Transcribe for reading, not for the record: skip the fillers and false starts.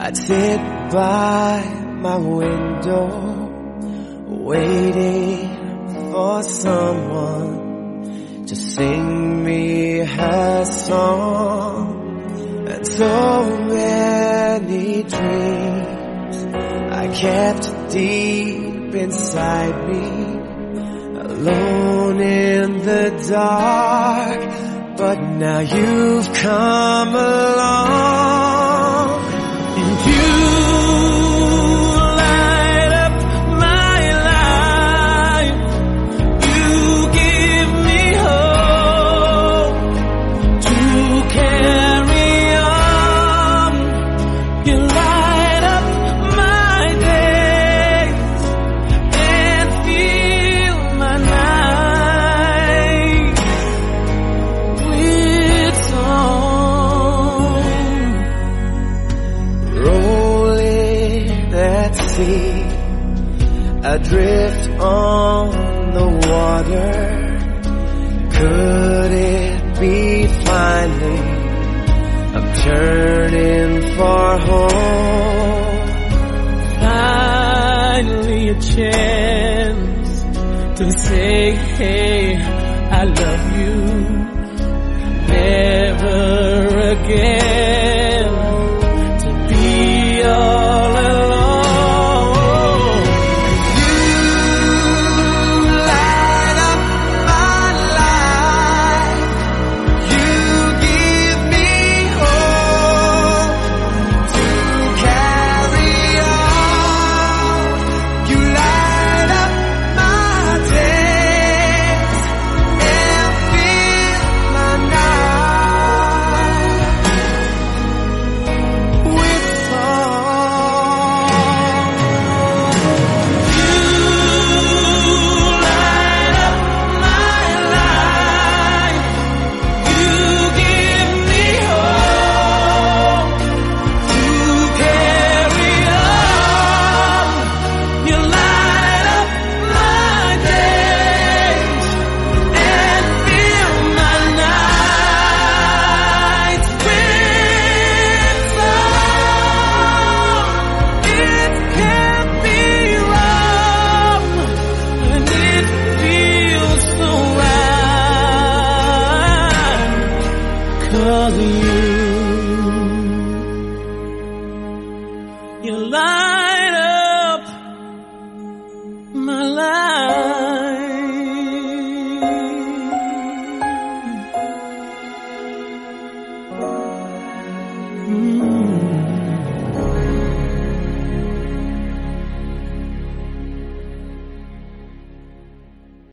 I'd sit by my window, waiting for someone to sing me her song. And so many dreams I kept deep inside me, alone in the dark. But now you've come along, and you light up my life. You give me hope to carry on. You light up my days and fill my night with song. Rolling at sea, adrift on the water. Could it be finally I'm turning for home? Finally a chance to say, hey, I love you. Never again